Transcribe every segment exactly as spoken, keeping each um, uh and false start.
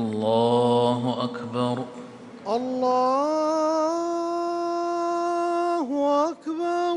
الله أكبر. الله أكبر.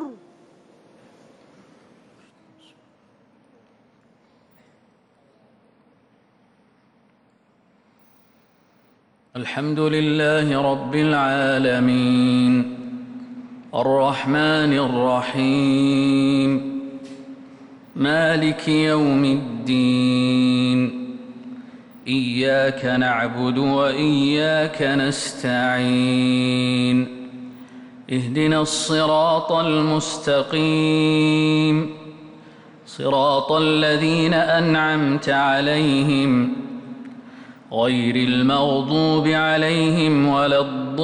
الحمد لله رب العالمين الرحمن الرحيم مالك يوم الدين إياك نعبد وإياك نستعين اهدنا الصراط المستقيم صراط الذين أنعمت عليهم غير المغضوب عليهم ولا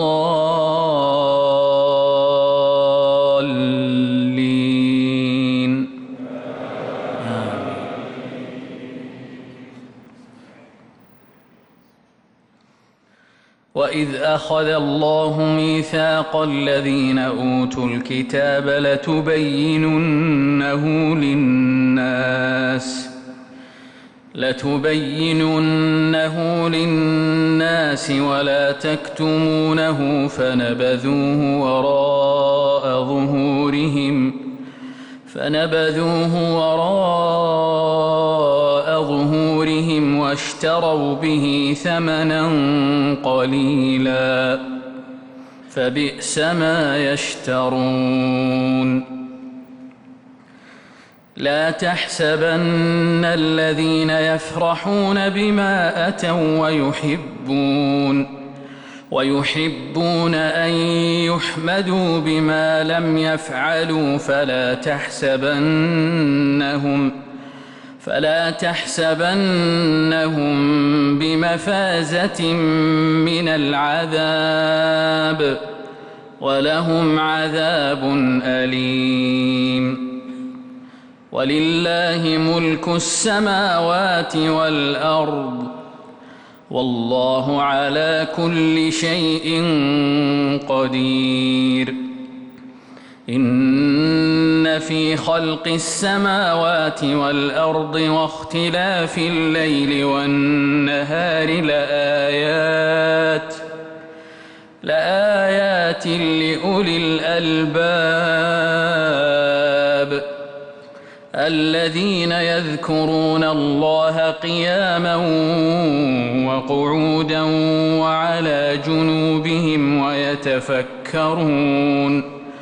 الضالين آمين. وإذ أخذ الله ميثاق الذين أوتوا الكتاب لتبيننه للناس لتبيننه للناس ولا تكتمونه فنبذوه وراء ظهورهم فنبذوه وراء ظهورهم واشتروا به ثمنا قليلا فبئس ما يشترون. لا تحسبن الذين يفرحون بما أتوا ويحبون ويحبون أن يحمدوا بما لم يفعلوا فلا تحسبنهم فلا تحسبنهم بمفازة من العذاب ولهم عذاب أليم. ولله ملك السماوات والأرض والله على كل شيء قدير. إن في خلق السماوات والأرض واختلاف الليل والنهار لآيات لآيات لأولي الألباب الذين يذكرون الله قياما وقعودا وعلى جنوبهم ويتفكرون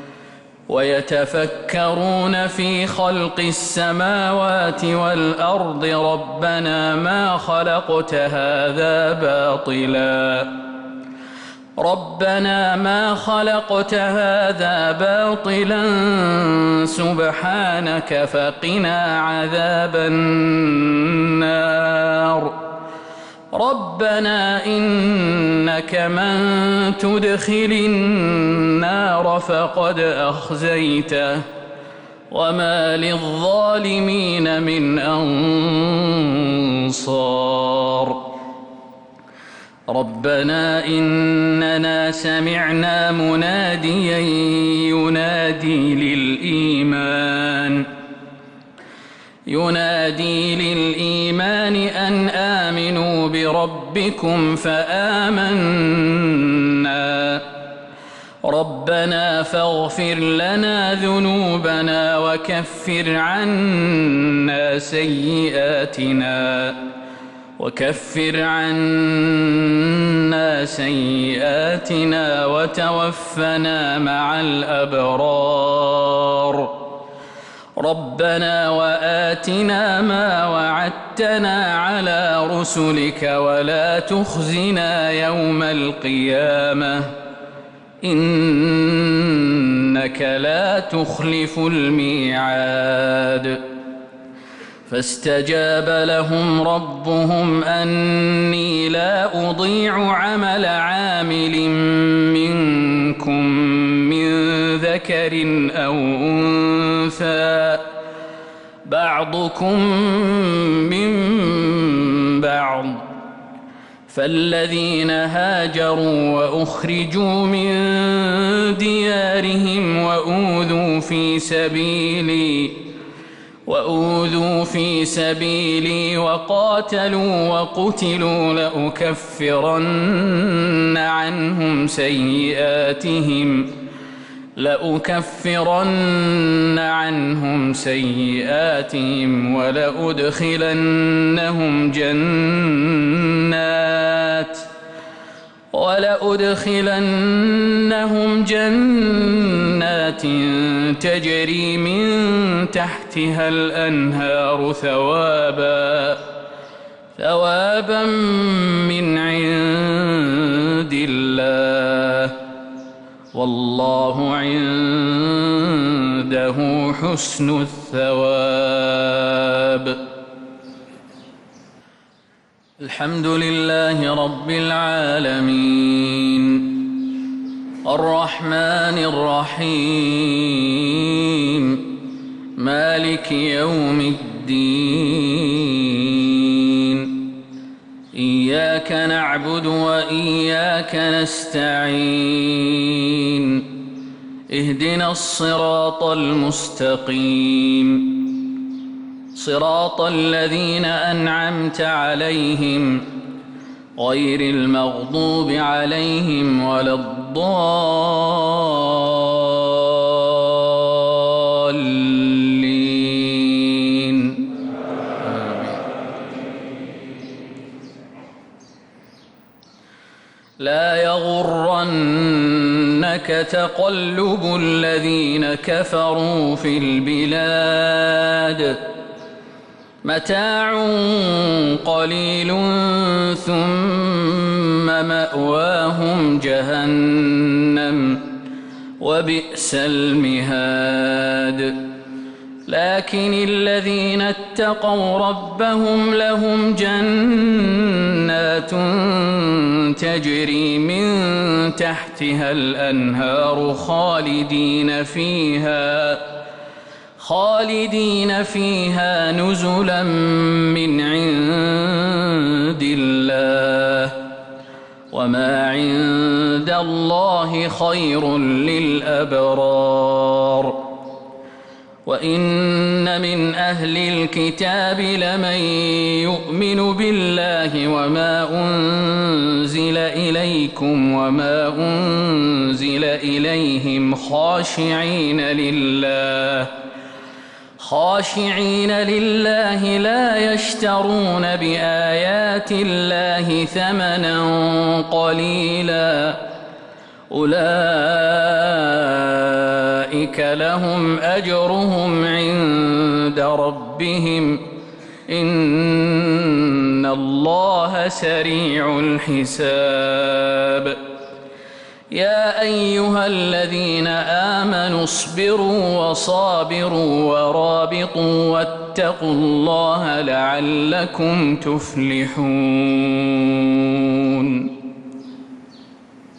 ويتفكرون في خلق السماوات والأرض ربنا ما خلقت هذا باطلا ربنا ما خلقت هذا باطلا سبحانك فقنا عذاب النار. ربنا إنك من تدخل النار فقد أخزيته وما للظالمين من أنصار. ربنا إننا سمعنا مناديا ينادي للإيمان ينادي للإيمان أن آمنوا بربكم فآمنا ربنا فاغفر لنا ذنوبنا وكفر عنا سيئاتنا وكفر عنا سيئاتنا وتوفنا مع الأبرار. ربنا وآتنا ما وعدتنا على رسلك ولا تخزنا يوم القيامة إنك لا تخلف الميعاد. فاستجاب لهم ربهم أني لا أضيع عمل عامل منكم من ذكر أو أنثى بعضكم من بعض فالذين هاجروا وأخرجوا من ديارهم وأوذوا في سبيلي وأوذوا في سبيلي وقاتلوا وقتلوا لأكفرن عنهم سيئاتهم لأكفرن عنهم سيئاتهم ولأدخلنهم جنات ولأدخلنهم جنات تجري من تحتها الأنهار ثوابا ثوابا من عند الله والله عنده حسن الثواب. الحمد لله رب العالمين الرحمن الرحيم مالك يوم الدين إياك نعبد وإياك نستعين اهدنا الصراط المستقيم صراط الذين أنعمت عليهم غير المغضوب عليهم ولا الضالين آمين. لا يغرنك تقلب الذين كفروا في البلاد متاع قليل ثم مأواهم جهنم وبئس المهاد. لكن الذين اتقوا ربهم لهم جنات تجري من تحتها الأنهار خالدين فيها خالدين فيها نزلا من عند الله وما عند الله خير للأبرار. وإن من أهل الكتاب لمن يؤمن بالله وما أنزل إليكم وما أنزل إليهم خاشعين لله خاشعين لله لا يشترون بآيات الله ثمنا قليلا أولئك لهم أجرهم عند ربهم إن الله سريع الحساب. يا أيها الذين آمنوا اصبروا وصابروا ورابطوا واتقوا الله لعلكم تفلحون.